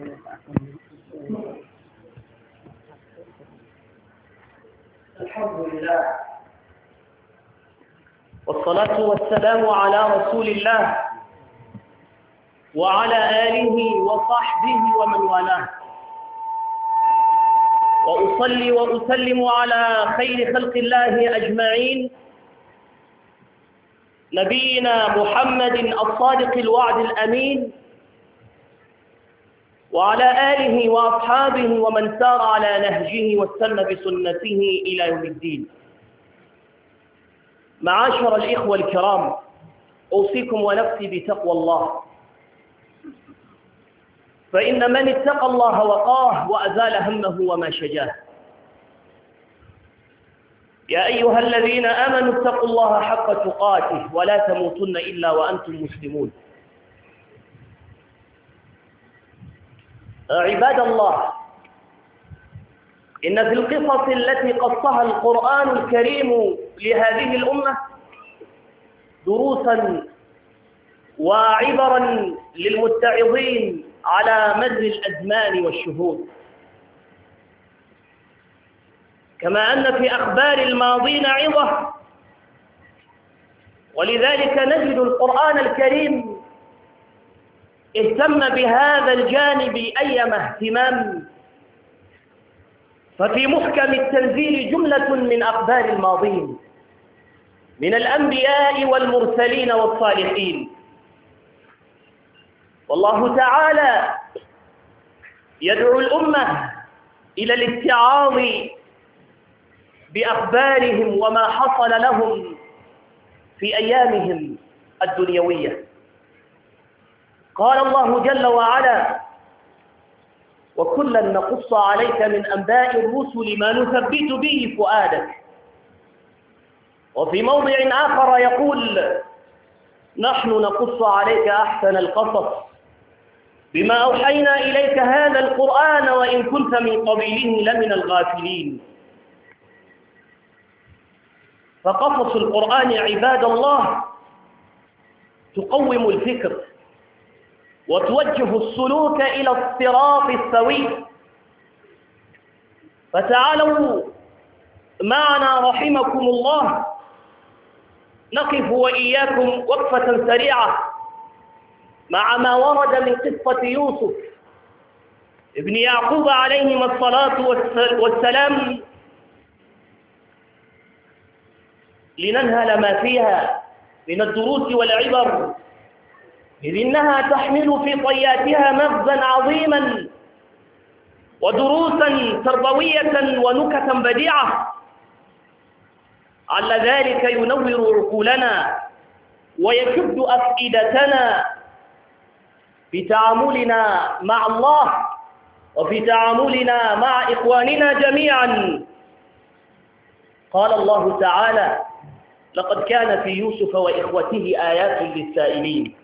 الحمد لله والصلاة والسلام على رسول الله وعلى آله وصحبه ومن والاه، وأصلي وأسلم على خير خلق الله أجمعين، نبينا محمد الصادق الوعد الأمين، وعلى آله وأصحابه ومن سار على نهجه واستنى بسنته إلى يوم الدين. معاشر الإخوة الكرام، أوصيكم ونفسي بتقوى الله، فإن من اتقى الله وقاه وأزال همه وما شجاه. يا أيها الذين آمنوا اتقوا الله حق تقاته ولا تموتن إلا وأنتم مسلمون. عباد الله، إن في القصص التي قصها القرآن الكريم لهذه الأمة دروسا وعبرا للمتعظين على مر الأزمان والشهور، كما أن في أخبار الماضين عظة، ولذلك نجد القرآن الكريم اهتم بهذا الجانب أيما اهتمام. ففي محكم التنزيل جملة من أخبار الماضين من الأنبياء والمرسلين والصالحين، والله تعالى يدعو الأمة إلى الاتعاظ بأخبارهم وما حصل لهم في أيامهم الدنيوية. قال الله جل وعلا: وكلا نقص عليك من أنباء الرسل ما نثبت به فؤادك. وفي موضع آخر يقول: نحن نقص عليك أحسن القصص بما أوحينا إليك هذا القرآن وإن كنت من قبيله لمن الغافلين. فقصص القرآن عباد الله تقوم الفكر وتوجه السلوك إلى الصراط السوي. فتعالوا معنا رحمكم الله نقف وإياكم وقفة سريعة مع ما ورد من قصة يوسف ابن يعقوب عليهما الصلاة والسلام، لننهل ما فيها من الدروس والعبر، إذ إنها تحمل في طياتها مغزا عظيما ودروسا تربوية ونكتا بديعة، على ذلك ينور عقولنا ويشد أفئدتنا في تعاملنا مع الله وفي تعاملنا مع إخواننا جميعا. قال الله تعالى: لقد كان في يوسف وإخوته آيات للسائلين.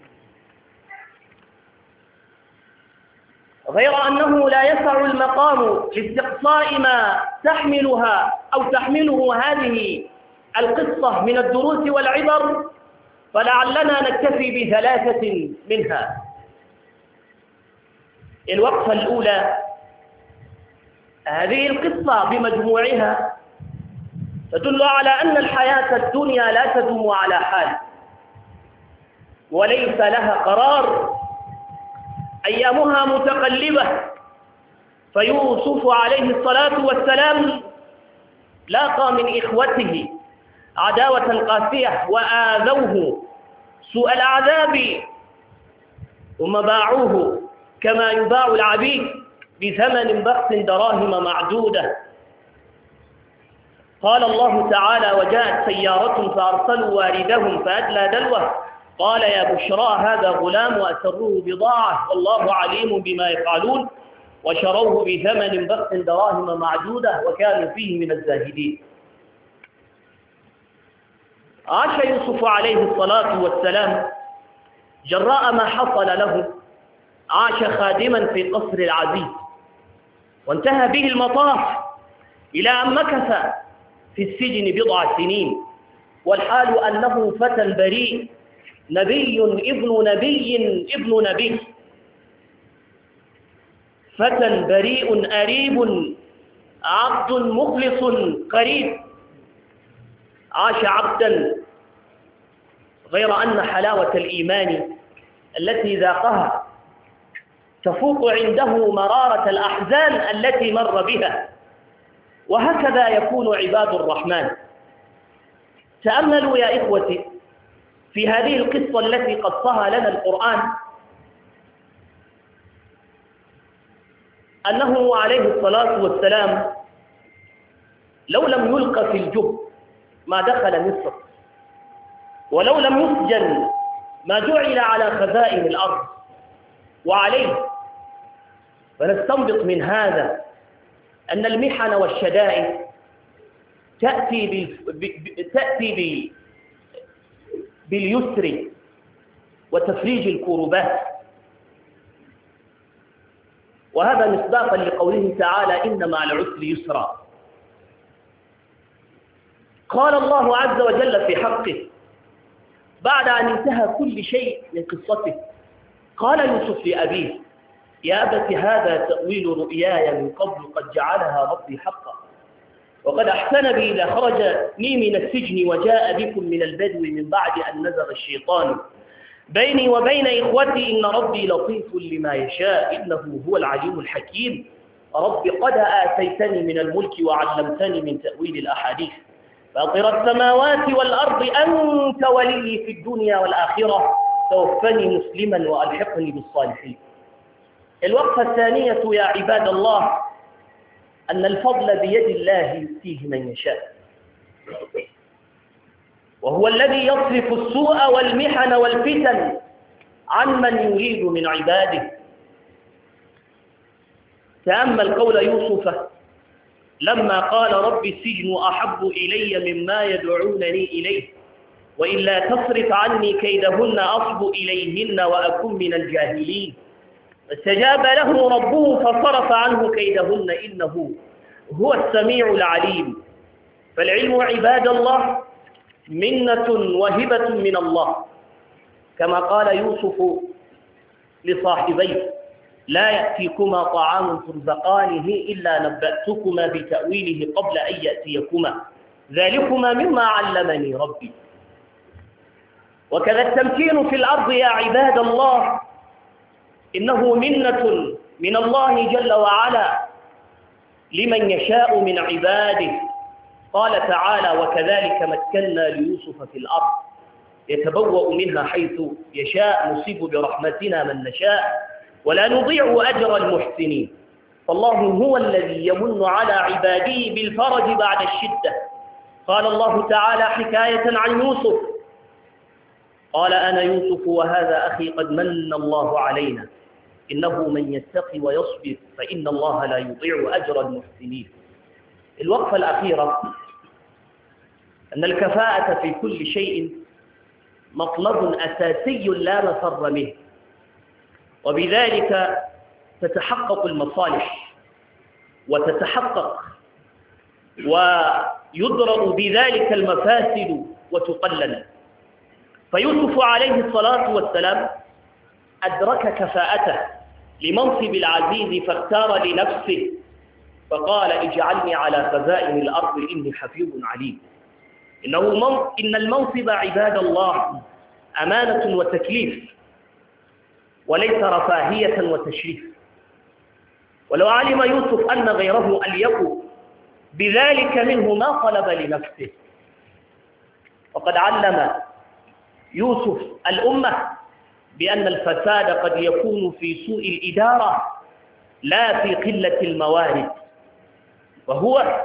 غير أنه لا يسع المقام لاستقصاء ما تحمله هذه القصة من الدروس والعبر، فلعلنا نكتفي بثلاثة منها. الوقفة الأولى: هذه القصة بمجموعها تدل على أن الحياة الدنيا لا تدوم على حال وليس لها قرار، أيامها متقلبة. فيوسف عليه الصلاة والسلام لاقى من إخوته عداوة قاسية وآذوه سوء العذاب، ثم باعوه كما يباع العبيد بثمن بخس دراهم معدودة. قال الله تعالى: وجاءت سيارة فأرسلوا واردهم فأدلى دلوه قال يا بشرى هذا غلام وأسروه بضاعة والله عليم بما يفعلون وشروه بثمن بخس دراهم معدودة وكانوا فيه من الزاهدين. عاش يوسف عليه الصلاة والسلام جراء ما حصل له، عاش خادما في قصر العزيز، وانتهى به المطاف إلى أن مكث في السجن بضع سنين، والحال أنه فتى بريء، نبي ابن نبي ابن نبي. فتى بريء أريب عبد مخلص قريب. عاش عبدا غير أن حلاوة الإيمان التي ذاقها تفوق عنده مرارة الأحزان التي مر بها. وهكذا يكون عباد الرحمن. تأملوا يا إخوتي في هذه القصة التي قصها لنا القرآن، أنه عليه الصلاة والسلام لو لم يلقى في الجب ما دخل مصر، ولو لم يسجن ما جعل على خزائن الأرض. وعليه فنستنبط من هذا أن المحن والشدائد تأتي باليسر وتفريج الكربات. وهذا مصداقا لقوله تعالى: إن مع العسر يسرا. قال الله عز وجل في حقه بعد أن انتهى كل شيء من قصته، قال يوسف لأبيه: يا أبت هذا تأويل رؤياي من قبل قد جعلها ربي حقا، وقد أحسن بي إذا خرجني من السجن وجاء بكم من البدو من بعد أن نزغ الشيطان بيني وبين إخوتي إن ربي لطيف لما يشاء إنه هو العليم الحكيم. رب قد آتيتني من الملك وعلمتني من تأويل الأحاديث فاطر السماوات والأرض أنت ولي في الدنيا والآخرة توفني مسلما وألحقني بالصالحين. الوقفة الثانية يا عباد الله أن الفضل بيد الله يؤتيه من يشاء، وهو الذي يصرف السوء والمحن والفتن عن من يريد من عباده. تأمل قول يوسف لما قال رب السجن أحب إلي مما يدعونني إليه وإلا تصرف عني كيدهن أصب إليهن وأكن من الجاهلين، فاستجاب له ربه فصرف عنه كيدهن إنه هو السميع العليم. فالعلم عباد الله منة وهبة من الله، كما قال يوسف لصاحبيه: لا يأتيكما طعام ترزقانه إلا نبأتكما بتأويله قبل أن يأتيكما ذلكما مما علمني ربي. وكذا التمكين في الأرض يا عباد الله إنه منة من الله جل وعلا لمن يشاء من عباده. قال تعالى: وكذلك مكنا ليوسف في الأرض يتبوأ منها حيث يشاء نصيب برحمتنا من نشاء ولا نضيع أجر المحسنين. فالله هو الذي يمن على عباده بالفرج بعد الشدة. قال الله تعالى حكاية عن يوسف: قال أنا يوسف وهذا أخي قد من الله علينا إنه من يتقي ويصبر فإن الله لا يضيع أجر المحسنين. الوقفة الأخيرة أن الكفاءة في كل شيء مطلب أساسي لا مفر منه، وبذلك تتحقق المصالح وتتحقق ويضرب بذلك المفاسد وتقلل. فيوسف عليه الصلاة والسلام أدرك كفاءته لمنصب العزيز فاختار لنفسه فقال: اجعلني على خزائن الأرض إني حفيظ عليم. إن المنصب عباد الله أمانة وتكليف وليس رفاهية وتشريف. ولو علم يوسف أن غيره أليق بذلك منه ما طلب لنفسه. وقد علم يوسف الأمة بأن الفساد قد يكون في سوء الإدارة لا في قلة الموارد، وهو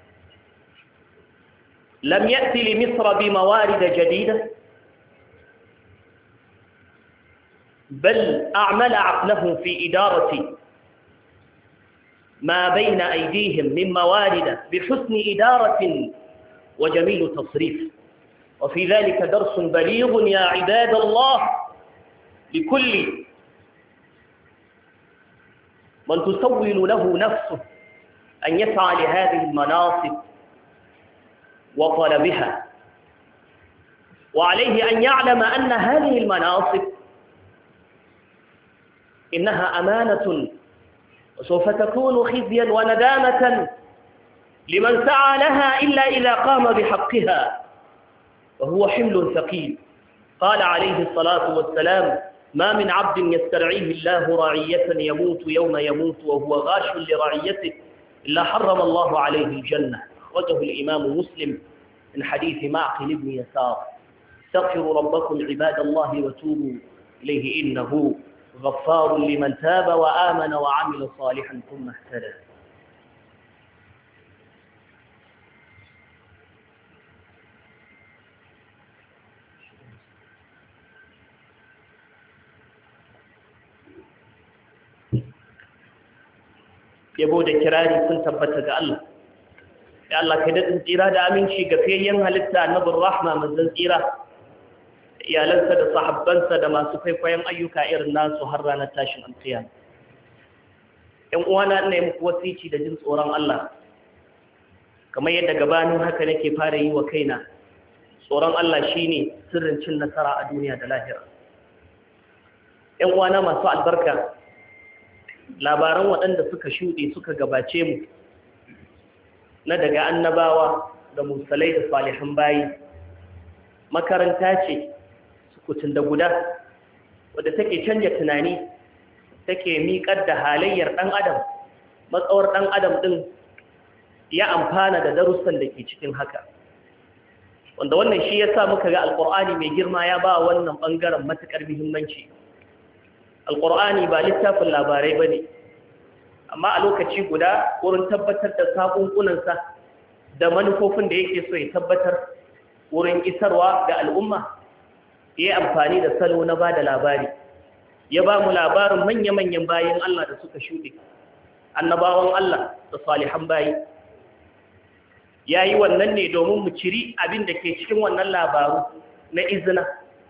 لم يأتي لمصر بموارد جديدة بل أعمل عقله في إدارة ما بين أيديهم من موارد بحسن إدارة وجميل تصريف. وفي ذلك درس بليغ يا عباد الله لكل من تسول له نفسه أن يسعى لهذه المناصب وطلبها، وعليه أن يعلم أن هذه المناصب إنها أمانة وسوف تكون خزيا وندامة لمن سعى لها إلا إذا قام بحقها، وهو حمل ثقيل. قال عليه الصلاة والسلام: ما من عبد يسترعيه الله رعية يموت يوم يموت وهو غاش لرعيته إلا حرم الله عليه الجنة. أخرجه الإمام مسلم من حديث معقل بن يسار. استغفروا ربكم عباد الله وتوبوا إليه إنه غفار لمن تاب وآمن وعمل صالحا ثم اهتدى. yabo da kirari sun tabbata ga Allah. Ya Allah ka daɗin tsira da aminci ga fiyayyen halitta annabin rahma manzon tsira, iyalansa da sahabbansa da masu kwaikwayon ayyuka irin nasu har ranar tashin alkiyama. ‘Yan uwana ina yi muku wasici da jin tsoron Allah, kamar yadda gabanin haka nake fara yi wa kaina. Tsoron Allah shine sirrin cin nasara a duniya da lahira. ‘Yan uwana masu albarka, labaran waɗanda suka shuɗe suka gabace mu na daga annabawa da musalai da salihan bayi makaranta ce sukutun da guda wadda take canja tunani, take miƙar da halayyar ɗan adam, matsawar ɗan adam ɗin ya amfana da darussan da ke cikin haka, wanda wannan shi ya sa muka ga alƙur'ani mai girma ya ba wannan ɓangaren matuƙar muhimmanci. alƙur'ani ba littafin labarai ba ne, amma a lokaci guda wurin tabbatar da saƙunƙunansa da manufofin da yake so ya tabbatar wurin isarwa ga al'umma, ya yi amfani da salo na ba da labari. Ya ba mu labarin manya-manyan bayan Allah da suka shuɗe, annabawan Allah da salihan bayi. Ya yi wannan ne domin mu ciri abin da ke cikin wannan labaru na izina,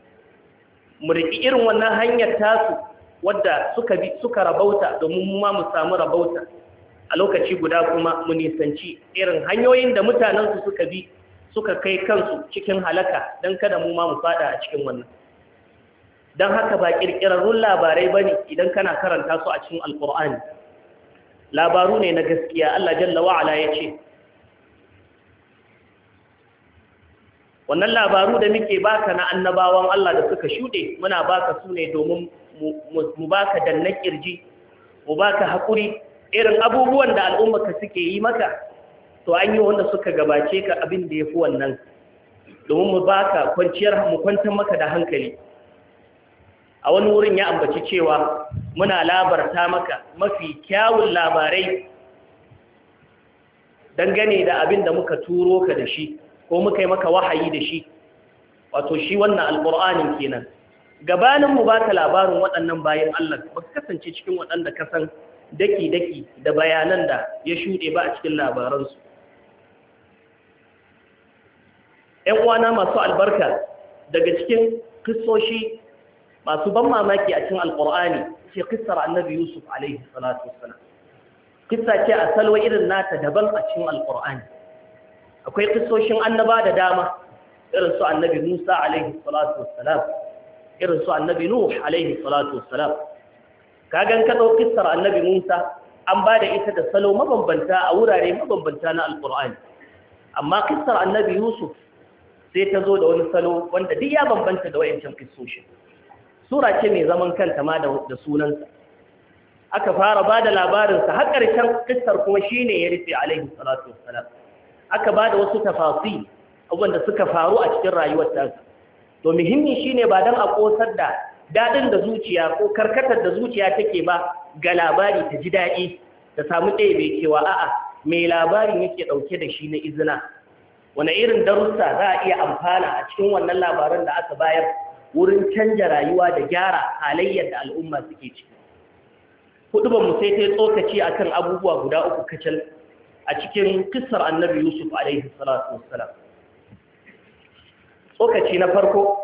mu riƙi irin wannan hanyar tasu wadda suka rabauta domin mu ma mu samu rabauta, a lokaci guda kuma mu nisanci irin hanyoyin da mutanensu suka bi suka kai kansu cikin halaka don kada mu ma mu fada a cikin wannan. Don haka ba ƙirƙirarrun labarai ba ne idan kana karanta su a cikin alƙur'ani, labaru ne na gaskiya. Allah jalla wa'ala ya ce wannan labaru da muke baka na annabawan Allah da suka shuɗe, muna baka su ne domin mu baka danna kirji, mu baka haƙuri. Irin abubuwan da al'ummarka suke yi maka, to an yi wanda suka gabace ka abin da ya fi wannan, domin mu baka mu kwantar maka da hankali. A wani wurin ya ambaci cewa muna labarta maka mafi kyawun labarai dangane da abin da muka turo ka da shi ko muka yi maka wahayi da shi, wato shi wannan alƙur'anin kenan. Gabanin mu baka labarin waɗannan bayan Allah, ba ka kasance cikin waɗanda ka san daki-daki da bayanan da ya shuɗe ba a cikin labaransu. ‘Yan uwana masu albarka, daga cikin kissoshi masu ban mamaki a cikin alƙur'ani ce kissar annabi Yusuf alaihi salatu wassalam. Kissa ce a salwa irin nata daban a cikin alƙur'ani. Akwai kissoshin annaba da dama, irin su annabi Musa alaihi salatu wassalam, irin su annabi Nuh alaihi salatu wassalam. Kagan ka ɗau kissar annabi Musa an ba da ita da salo mabambanta a wurare mabambanta na alƙur'ani, amma kissar annabi Yusuf sai ta zo da wani salo wanda duk ya bambanta da wayancan kissoshin. Sura ce mai zaman kanta ma da sunansa. Aka fara ba da labarinsa har ƙarshen kissar kuma shine ya rufe alaihi salatu wassalam. Aka ba da wasu tafasi abubuwan da suka faru a cikin rayuwar tasa. To muhimmi shine ba dan a kosar da dadin da zuciya ko karkatar da zuciya take ba ga labari ta ji dadi ta samu ɗebe cewa a'a mai labarin yake dauke da shi na izina, wani irin darussa za a iya amfana a cikin wannan labaran da aka bayar wurin canja rayuwa da gyara halayyar da al'umma suke ciki. Hudubar mu sai ta tsokaci akan abubuwa guda uku kacal a cikin kissar annabi Yusuf alaihi salatu wassalam. Tsokaci na farko,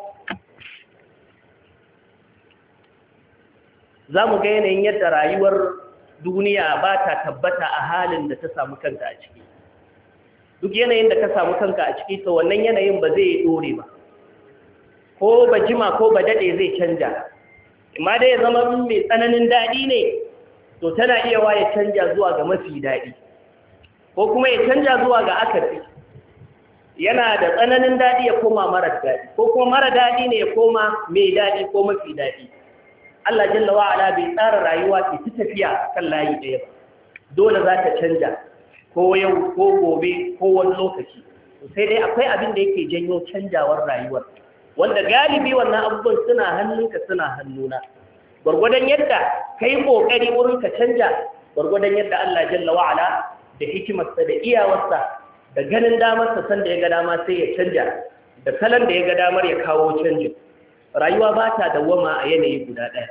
za mu ga yanayin yadda rayuwar duniya ba ta tabbata a halin da ta samu kanta a ciki. Duk yanayin da ka samu kanka a ciki, to wannan yanayin ba zai dore ba, ko ba jima ko ba daɗe zai canja. Amma dai ya zama mai tsananin daɗi ne, to tana iya wa ya canja zuwa ga mafi daɗi ko kuma ya canja zuwa ga akasi, yana da tsananin daɗi ya koma mara daɗi ko kuma mara daɗi ne ya koma mai daɗi ko mafi daɗi. Allah jalla wa ala bai tsara rayuwa ke ta tafiya kan layi ɗaya ba, dole za ta canja ko yau ko gobe ko wani lokaci. Sai dai akwai abin da yake janyo canjawar rayuwar, wanda galibi wannan abubuwan suna hannunka suna hannuna. Gwargwadon yadda kai kokari wurin ka canja, gwargwadon yadda Allah jalla wa ala da hikimarsa da iyawarsa da ganin damarsa san da ya ga dama sai ya canja, da salon da ya ga damar ya kawo canjin. Rayuwa ba ta dawwama a yanayi guda ɗaya.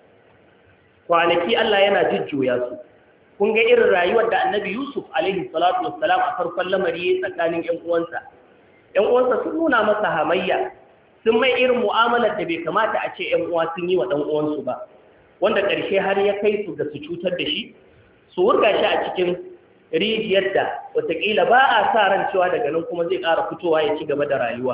Kwanaki Allah yana jujjuya su. Kun ga irin rayuwar da Annabi Yusuf alaihi salatu wassalam a farkon lamari tsakanin ƴan uwansa. Ƴan uwansa sun nuna masa hamayya, sun mai irin mu'amalar da bai kamata a ce ƴan uwa sun yi wa ɗan uwansu ba, wanda ƙarshe har ya kai su ga su cutar da shi, su wurga shi a cikin rijiyar da wataƙila ba a sa ran cewa daga nan kuma zai ƙara fitowa ya ci gaba da rayuwa.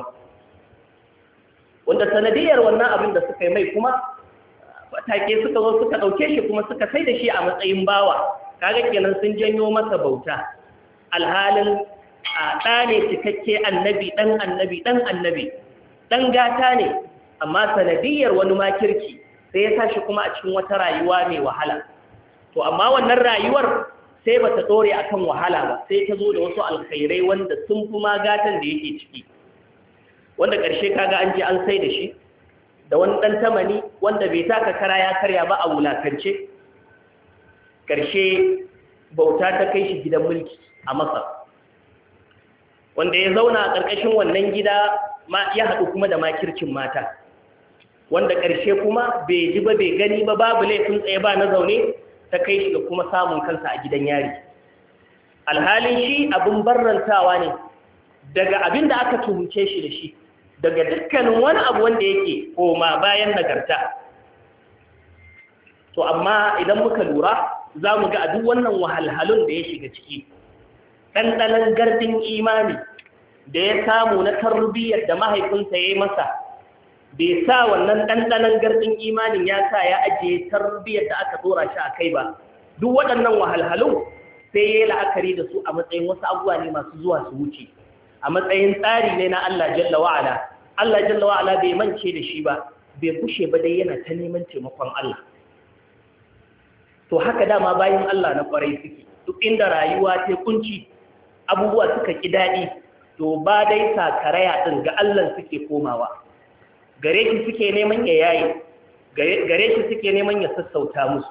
Wanda sanadiyar wannan abin da suka yi mai kuma take suka zo suka ɗauke shi kuma suka sai da shi a matsayin bawa, kaga kenan sun janyo masa bauta. Alhalin a ɗa ne cikakke, annabi ɗan annabi ɗan annabi ɗan gata ne, amma sanadiyar wani makirci sai ya tashi kuma a cikin wata rayuwa mai wahala. To amma wannan rayuwar sai ba ta ɗore a kan wahala ba, sai ta zo da wasu alkhairai wanda sun fi magatan da yake ciki, wanda ƙarshe kaga an je an sai da shi da wani ɗan tamani wanda bai taka kara ya karya ba a wulakance. Ƙarshe bauta ta kai shi gidan mulki a Masar, wanda ya zauna a ƙarƙashin wannan gida ya haɗu kuma da makircin mata, wanda ƙarshe kuma bai ji ba bai gani ba, babu laifin tsaye ba na zaune, ta kai shi ga kuma samun kansa a gidan yari. Alhalin shi abin barrantawa ne daga abin da aka tuhumce shi da shi, daga dukkanin wani abu wanda yake koma bayan nagarta. To amma idan muka lura za mu ga a duk wannan wahalhalun da ya shiga ciki, ɗanɗanon gardin imani da ya samu na tarbiyyar da mahaifinsa ya yi masa, bai sa wannan ɗanɗanon gardin imanin ya sa ya ajiye tarbiyyar da aka tsora shi a kai ba. Duk waɗannan wahalhalun sai ya yi la'akari da su a matsayin wasu abubuwa ne masu zuwa su wuce, a matsayin tsari ne na Allah jalla wa'ala. Allah jalla wa'ala bai mance da shi ba, bai kushe ba dai yana ta neman taimakon Allah. To haka dama bayan Allah na kwarai suke, duk inda rayuwa ta kunci, abubuwa suka ki daɗi, to ba dai sakaraya ɗin ga Allah suke komawa. Gare shi suke neman ya yaye, gare shi suke neman ya sassauta musu.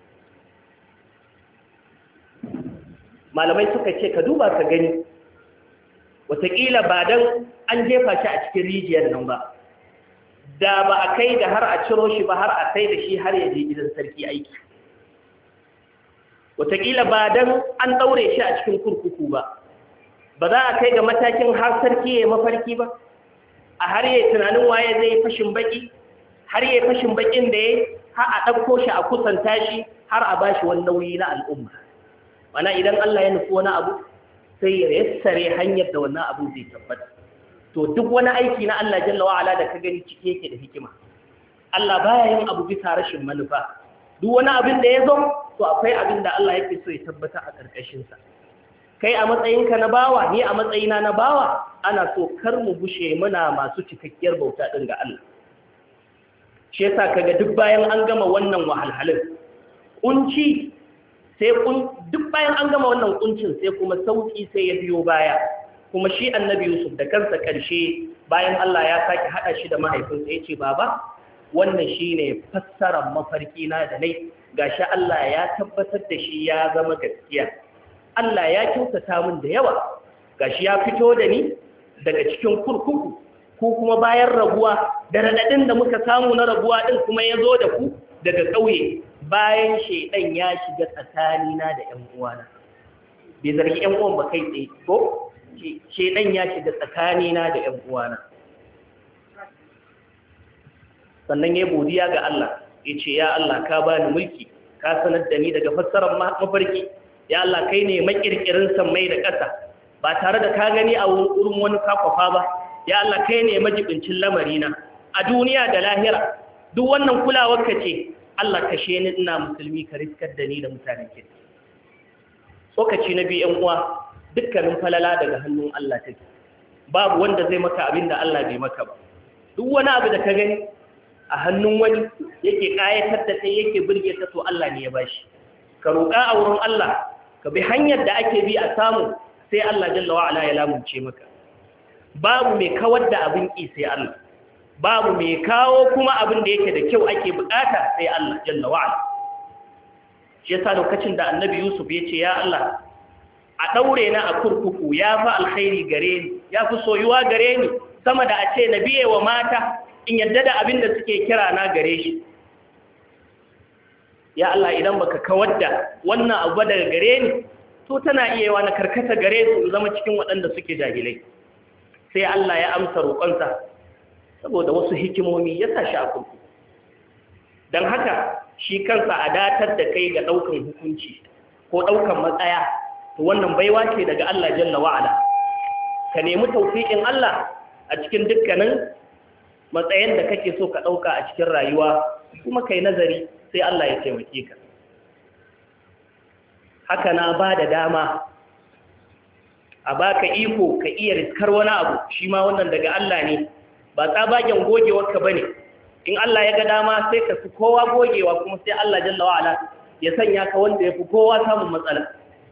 Malamai suka ce ka duba ka gani, wataƙila ba don an jefa shi a cikin rijiyar nan ba, da ba a kai da har a ciro shi ba, har a sai da shi har ya je gidan sarki aiki. Wataƙila ba don an ɗaure shi a cikin kurkuku ba, ba za a kai ga matakin har sarki ya mafarki ba, a har yi tunanin waye zai yi fashin baki, har yi fashin bakin da ya har a ɗauko shi a kusanta shi har a ba shi wani nauyi na al'umma. Mana idan Allah ya nufi wani abu sai ya yassare hanyar da wannan abu zai tabbata. To duk wani aiki na Allah jalla wa'ala da ka gani cike yake da hikima. Allah baya yin abu bisa rashin manufa. Duk wani abin da ya zo, to akwai abin da Allah yake so ya tabbata a ƙarƙashinsa. Kai a matsayinka na bawa, ni a matsayina na bawa, ana so kar mu bushe muna masu cikakkiyar bauta ɗin ga Allah. Shi yasa kaga duk bayan an gama wannan wahalhalin, kunci sai duk bayan an gama wannan kuncin sai kuma sauki sai ya biyo baya. Kuma shi Annabi Yusuf da kansa ƙarshe bayan Allah ya sake haɗa shi da mahaifinsa ya ce, Baba, wannan shine fassarar mafarki na da nai, gashi Allah ya tabbatar da shi ya zama gaskiya. Allah ya kyautata min da yawa, gashi ya fito da ni daga cikin kurkuku, ko kuma bayan rabuwa da raɗaɗin da muka samu na rabuwa ɗin kuma ya zo da ku daga ƙauye, bayan shaiɗan ya shiga tsakanina da ‘yan uwana. Bai zargi ‘yan uwan ba kai tsaye, ko? Shaiɗan ya shiga tsakanina da ‘yan uwana. Sannan ya godiya ga Allah, ya ce, Ya Allah, ka bani mulki, ka sanar da ni daga fassarar mafarki, ya Allah kai ne makirkirin sammai da ƙasa, ba tare da ka gani a wurin wani kakwafa ba, ya Allah kai ne majibincin lamarina a duniya da lahira. Duk wannan kulawar ka ce, Allah kashe ni ina musulmi ka riskar da ni da mutanen kirki. Tsokaci na biyu ‘yan uwa, dukkanin falala daga hannun Allah take, babu wanda zai maka abin da Allah bai maka ba. Duk wani abu da ka gani a hannun wani yake ƙayatar da kai yake burge ta, to Allah ne ya bashi. Ka roƙa a wurin Allah, ka bi hanyar da ake bi a samu, sai Allah jalla wa'ala ya lamunce maka. Babu mai kawar da abin ƙi sai Allah, babu mai kawo kuma abin da yake da kyau ake bukata sai Allah jalla wa'ala. Shi yasa lokacin da Annabi Yusuf ya ce, ya Allah, a ɗaure na a kurkuku ya fi alkhairi gare ni, ya fi soyuwa gare ni sama da a ce na biye wa mata in yadda da abin da suke kira na gare shi. Ya Allah, idan baka kawar da wannan abu daga gare ni, to tana iya yawa na karkata gare su zama cikin waɗanda suke jahilai. Sai Allah ya amsa roƙonsa saboda wasu hikimomi ya sa shi a kurkuku. Don haka shi kansa a datar da kai ga ɗaukan hukunci ko ɗaukan matsaya, to wannan baiwa ce daga Allah jalla wa'ala. Ka nemi taufiƙin Allah a cikin dukkanin matsayin da kake so ka ɗauka a cikin rayuwa, kuma kai nazari sai Allah ya taimake ka. Haka na ba da dama a baka iko ka iya riskar wani abu, shi ma wannan daga Allah ne, ba tsabagen gogewarka ba ne. In Allah ya ga dama sai ka fi kowa gogewa, kuma sai Allah jalla wa'ala ya sanya ka wanda ya fi kowa samun matsala.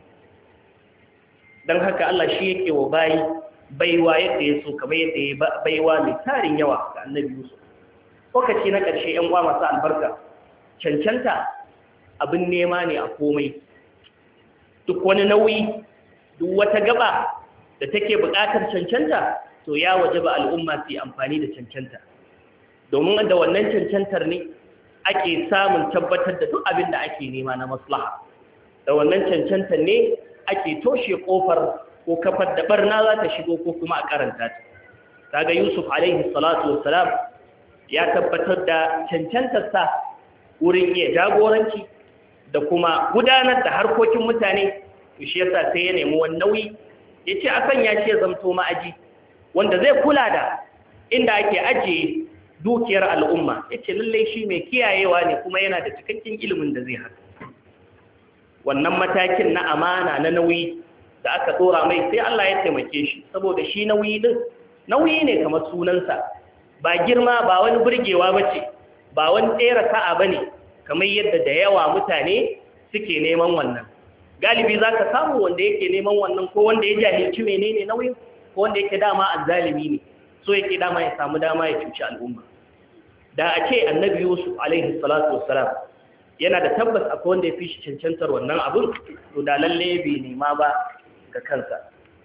Don haka Allah shi yake wa bayi baiwa yadda ya so, kamar yadda ya baiwa mai tarin yawa ga Annabi Yusuf. Lokaci na ƙarshe ‘yan uwa masu albarka, cancanta abin nema ne a komai. Duk wani nauyi, duk wata gaba da take buƙatar cancanta, to ya wajaba al'umma su yi amfani da cancanta. Domin da wannan cancantar ne ake samun tabbatar da duk abin da ake nema na maslaha. Da wannan cancantar ne ake toshe kofar ko kafar da barna za ta shigo ko kuma a karanta ta. Kaga Yusuf alaihi salatu wassalam ya tabbatar da cancantarsa wurin iya jagoranci da kuma gudanar da harkokin mutane. Shi yasa sai ya nemi wani nauyi, ya ce a sanya shi ya zamto ma'aji wanda zai kula da inda ake ajiye dukiyar al'umma. Ya ce lallai shi mai kiyayewa ne kuma yana da cikakken ilimin da zai haka. Wannan matakin na amana na nauyi da aka tsora mai, sai Allah ya taimake shi, saboda shi nauyi din nauyi ne kamar sunansa, ba girma, ba wani burgewa bace, ba wani tsere sa'a bane kamar yadda da yawa mutane suke neman wannan. Galibi zaka samu wanda yake neman wannan ko wanda ya jahilci menene nauyin, ko wanda yake dama azzalimi ne, so yake dama ya samu dama ya cuci al'umma. Da a ce Annabi Yusuf alaihi salatu wassalam yana da tabbas akwai wanda ya fi shi cancantar wannan abin, to da lalle bai nema ba ga kansa.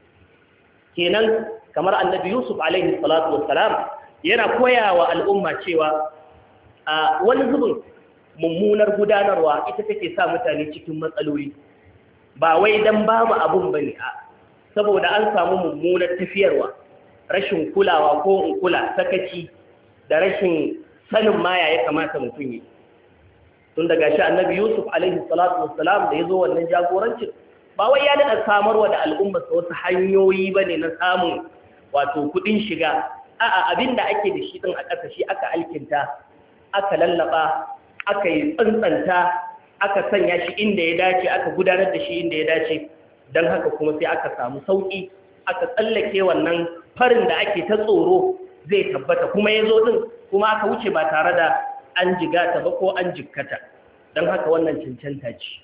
Kenan kamar Annabi Yusuf alaihi salatu wassalam yana koyawa al'umma cewa a wani zubin mummunar gudanarwa ita take sa mutane cikin matsaloli, ba wai dan babu abun bane, saboda an samu mummunar tafiyarwa, rashin kulawa ko in kula, sakaci da rashin sanin ma ya kamata mutum yi. Tun daga shi Annabi Yusuf alaihi salatu wassalam da ya zo wannan jagorancin, ba wai ya daɗa samarwa da al'umma wasu hanyoyi ba ne na samun wato kuɗin shiga, a'a abin da ake da shi ɗin a ƙasa shi aka alkinta, aka lallaba, aka yi tsantsanta, aka sanya shi inda ya dace, aka gudanar da shi inda ya dace. Don haka kuma sai aka samu sauƙi, aka tsallake wannan farin da ake ta tsoro zai tabbata, kuma ya zo ɗin, kuma aka wuce ba tare da an jigata ba ko an jikkata. Don haka wannan cancanta ce.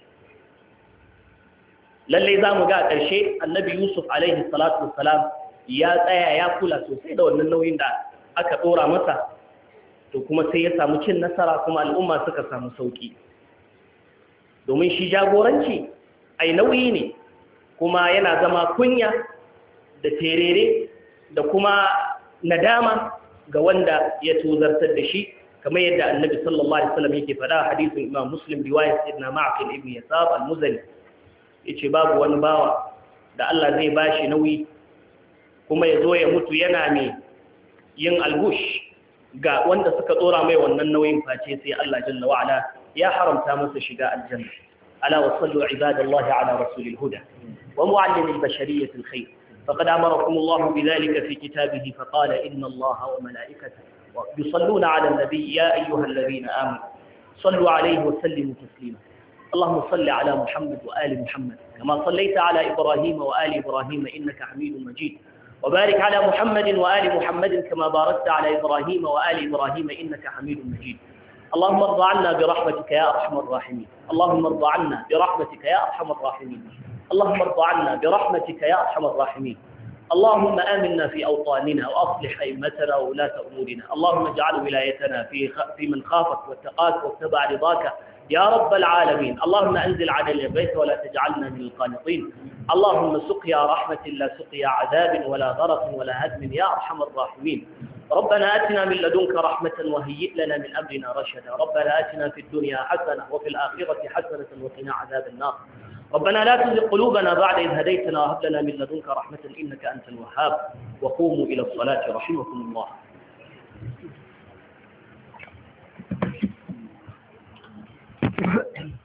Lallai za mu ga a ƙarshe Annabi Yusuf alaihi salatu wassalam ya tsaya ya kula sosai da wannan nauyin da aka ɗora masa, to kuma sai ya samu cin nasara, kuma al'umma suka samu sauƙi. Domin shi jagoranci ai nauyi ne, kuma yana zama kunya da terere da kuma nadama ga wanda ya tozartar da shi, kamar yadda Annabi sallallahu alaihi wasallam yake faɗa hadisin Imam Muslim riwayat Ibn Ma'qil ibn Yasab al-Muzani, yace babu wani bawa da Allah zai bashi nauyi kuma ya zo ya mutu yana mai yin algush ga wanda suka tsora mai wannan nauyin, face sai Allah jalla wa ala ya haramta masa shiga aljanna. Ala wa sallu ibadallahi ala rasulil huda wa muallimil bashariyatil khair. فقد أمركم الله بذلك في كتابه فقال إن الله وملائكته يصلون على النبي يا أيها الذين آمنوا صلوا عليه وسلموا تسليما. اللهم صل على محمد وآل محمد كما صليت على إبراهيم وآل إبراهيم إنك حميد مجيد، وبارك على محمد وآل محمد كما باركت على إبراهيم وآل إبراهيم إنك حميد مجيد. اللهم ارض عنا برحمتك يا أرحم الراحمين. اللهم ارض عنا برحمتك يا أرحم الراحمين. اللهم ارض عنا برحمتك يا أرحم الراحمين. اللهم آمنا في أوطاننا وأصلح أئمتنا وولاة أمورنا. اللهم اجعل ولايتنا في من خافك واتقاك واتبع رضاك يا رب العالمين. اللهم أنزل علينا البيت ولا تجعلنا من القانطين. اللهم سقيا رحمة لا سقيا عذاب ولا غرق ولا هدم يا أرحم الراحمين. ربنا آتنا من لدنك رحمة وهيئ لنا من أمرنا رشدا. ربنا آتنا في الدنيا حسنة وفي الآخرة حسنة وقنا عذاب النار. ربنا لا تزغ قلوبنا بعد إذ هديتنا وهب لنا من لدنك رحمة إنك أنت الوهاب. وقوموا إلى الصلاة رحمكم الله.